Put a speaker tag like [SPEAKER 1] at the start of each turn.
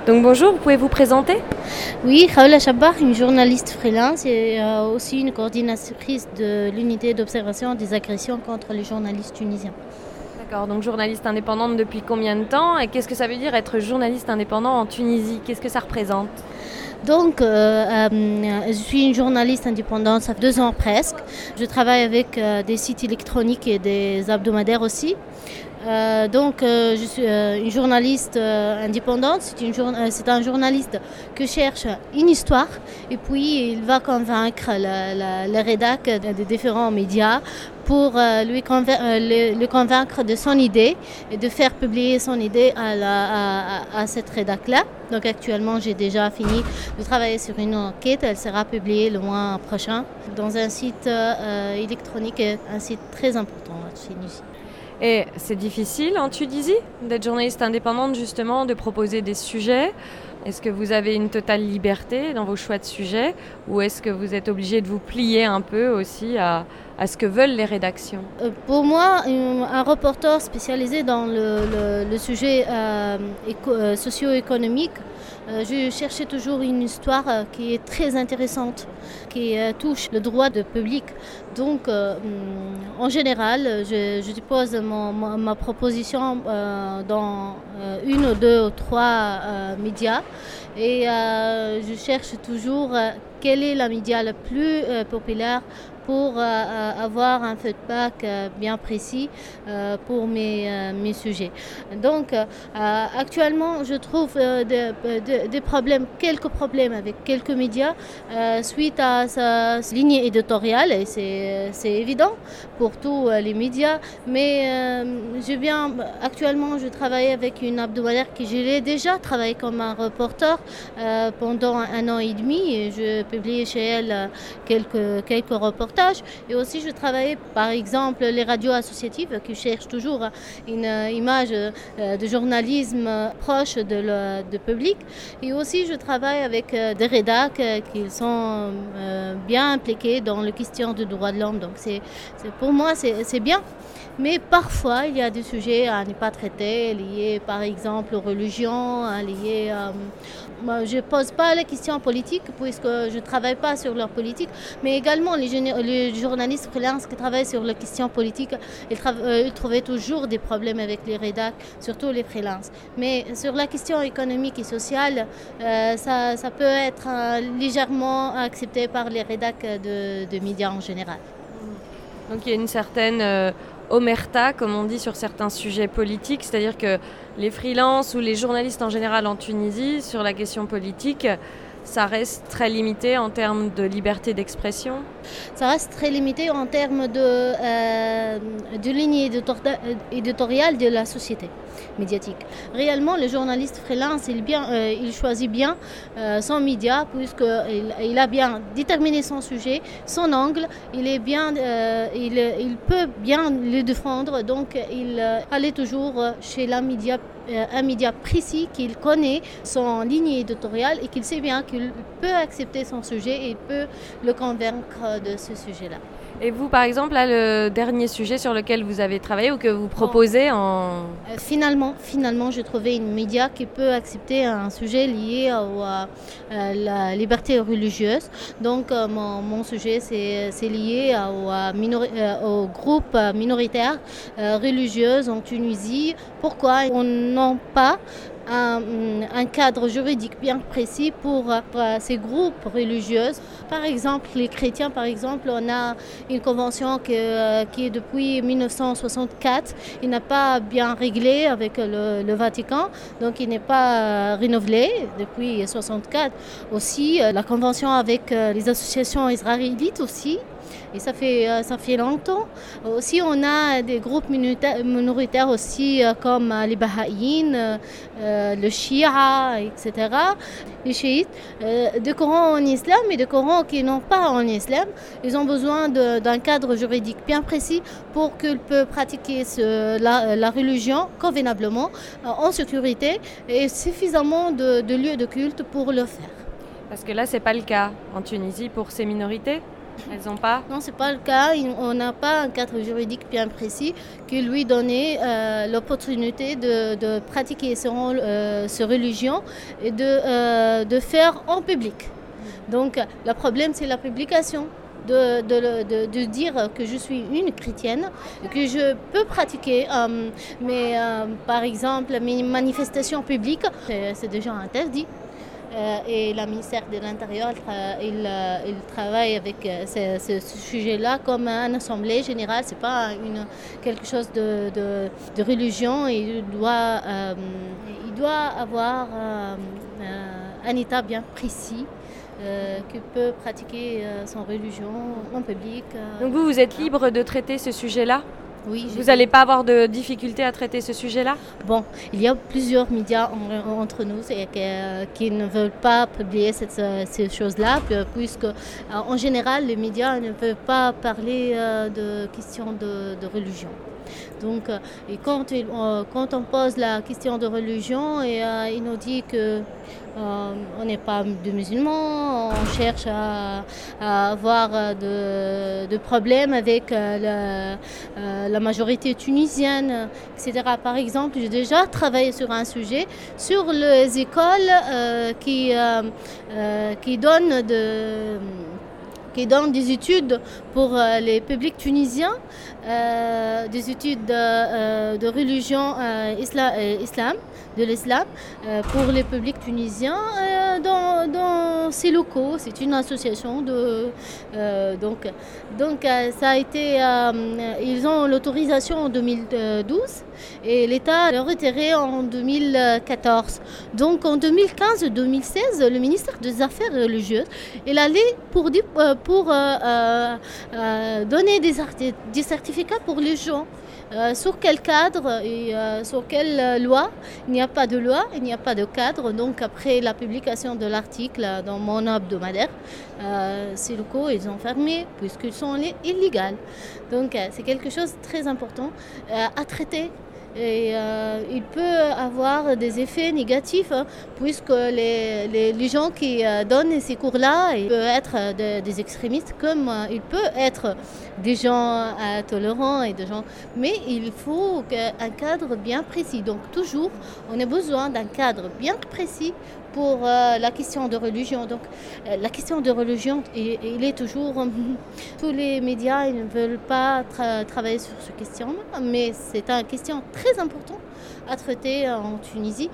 [SPEAKER 1] Donc bonjour, vous pouvez vous présenter?
[SPEAKER 2] Oui, Khawla Chabbah, une journaliste freelance et aussi une coordinatrice de l'unité d'observation des agressions contre les journalistes tunisiens.
[SPEAKER 1] D'accord, donc journaliste indépendante depuis combien de temps? Et qu'est-ce que ça veut dire être journaliste indépendant en Tunisie? Qu'est-ce que ça représente?
[SPEAKER 2] Donc, je suis une journaliste indépendante, ça fait 2 ans presque. Je travaille avec des sites électroniques et des hebdomadaires aussi. Je suis une journaliste indépendante. C'est un journaliste qui cherche une histoire et puis il va convaincre les rédacs des différents médias pour le convaincre de son idée et de faire publier son idée à cette rédac-là. Donc actuellement, j'ai déjà fini de travailler sur une enquête. Elle sera publiée le mois prochain dans un site électronique, un site très important chez nous.
[SPEAKER 1] Et c'est difficile en Tunisie d'être journaliste indépendante justement, de proposer des sujets? Est-ce que vous avez une totale liberté dans vos choix de sujets ou est-ce que vous êtes obligé de vous plier un peu aussi à ce que veulent les rédactions?
[SPEAKER 2] Pour moi, un reporter spécialisé dans le sujet socio-économique, je cherchais toujours une histoire qui est très intéressante, qui touche le droit de public. Donc, en général, je dépose ma proposition dans une ou deux ou trois médias et je cherche toujours quel est le média le plus populaire pour avoir un feedback bien précis pour mes sujets. Donc, actuellement, je trouve quelques problèmes avec quelques médias suite à sa ligne éditoriale, et c'est évident pour tous les médias, mais actuellement, je travaille avec une hebdomadaire qui je l'ai déjà travaillé comme un reporter pendant 1 an et demi, et je publie chez elle quelques reportages. Et aussi, je travaille par exemple les radios associatives qui cherchent toujours une image de journalisme proche de public. Et aussi, je travaille avec des rédacs qui sont bien impliqués dans les questions de droits de l'homme. Donc, pour moi, c'est bien. Mais parfois, il y a des sujets à ne pas traiter, liés par exemple aux religions, liés je ne pose pas les questions politiques puisque je ne travaille pas sur leur politique, mais également les journalistes freelance qui travaillent sur les questions politiques, ils trouvaient toujours des problèmes avec les rédacs, surtout les freelances. Mais sur la question économique et sociale, ça peut être légèrement accepté par les rédacs de médias en général.
[SPEAKER 1] Donc il y a une certaine omerta, comme on dit, sur certains sujets politiques, c'est-à-dire que les freelances ou les journalistes en général en Tunisie, sur la question politique, ça reste très limité en termes de liberté d'expression?
[SPEAKER 2] Ça reste très limité en termes de ligne éditoriale de la société médiatique. Réellement, le journaliste freelance, il choisit bien son média puisqu'il a bien déterminé son sujet, son angle, il peut bien le défendre, donc il allait toujours chez un média précis qu'il connaît, son ligne éditoriale, et qu'il sait bien qu'il peut accepter son sujet et il peut le convaincre de ce sujet-là.
[SPEAKER 1] Et vous, par exemple, là, le dernier sujet sur lequel vous avez travaillé ou que vous proposez
[SPEAKER 2] Finalement, j'ai trouvé une média qui peut accepter un sujet lié à la liberté religieuse. Donc, mon sujet, c'est lié aux groupes minoritaires religieux en Tunisie. Pourquoi on n'a pas un cadre juridique bien précis pour ces groupes religieux. Par exemple, les chrétiens, on a une convention qui est depuis 1964. Il n'a pas bien réglé avec le Vatican, donc il n'est pas renouvelé depuis 1964. Aussi, la convention avec les associations israélites aussi. Et ça fait longtemps. Aussi, on a des groupes minoritaires aussi, comme les Bahaïns, le Shia, etc. Les chiites, des Corans en islam et des Corans qui n'ont pas en islam. Ils ont besoin d'un cadre juridique bien précis pour qu'ils puissent pratiquer la religion convenablement, en sécurité, et suffisamment de lieux de culte pour le faire.
[SPEAKER 1] Parce que là, ce n'est pas le cas en Tunisie pour ces minorités? Elles n'ont pas?
[SPEAKER 2] Non, ce n'est pas le cas. On n'a pas un cadre juridique bien précis qui lui donnait l'opportunité de pratiquer ses religions et de faire en public. Donc, le problème, c'est la publication. De dire que je suis une chrétienne, que je peux pratiquer, mais par exemple, mes manifestations publiques, c'est déjà interdit. Et le ministère de l'Intérieur, il travaille avec ce sujet-là comme une assemblée générale. Ce n'est pas quelque chose de religion. Il doit avoir un état bien précis qui peut pratiquer son religion en public.
[SPEAKER 1] Donc vous êtes libre de traiter ce sujet-là?
[SPEAKER 2] Oui.
[SPEAKER 1] Vous n'allez pas avoir de difficulté à traiter ce sujet-là?
[SPEAKER 2] Bon, il y a plusieurs médias entre nous qui ne veulent pas publier ces choses-là, puisque en général, les médias ne veulent pas parler de questions de religion. Donc, et quand on pose la question de religion, il nous dit que on n'est pas de musulmans, on cherche à avoir de problèmes avec la majorité tunisienne, etc. Par exemple, j'ai déjà travaillé sur un sujet sur les écoles qui donnent des études pour les publics tunisiens, des études de religion de l'islam pour les publics tunisiens dans ces locaux. C'est une association donc ça a été ils ont l'autorisation en 2012 et l'État l'a retiré en 2014. Donc en 2015-2016, le ministère des Affaires religieuses il allait pour donner des certificats pour les gens. Sur quel cadre et sur quelle loi? Il n'y a pas de loi, il n'y a pas de cadre. Donc après la publication de l'article dans mon hebdomadaire, ces locaux ils ont fermé puisqu'ils sont illégaux. Donc c'est quelque chose de très important à traiter. Et il peut avoir des effets négatifs puisque les gens qui donnent ces cours-là, ils peuvent être des extrémistes comme ils peuvent être des gens tolérants et des gens. Mais il faut un cadre bien précis. Donc toujours, on a besoin d'un cadre bien précis pour la question de religion. Donc la question de religion, il est toujours... tous les médias ils ne veulent pas travailler sur cette question, mais c'est une question très importante à traiter en Tunisie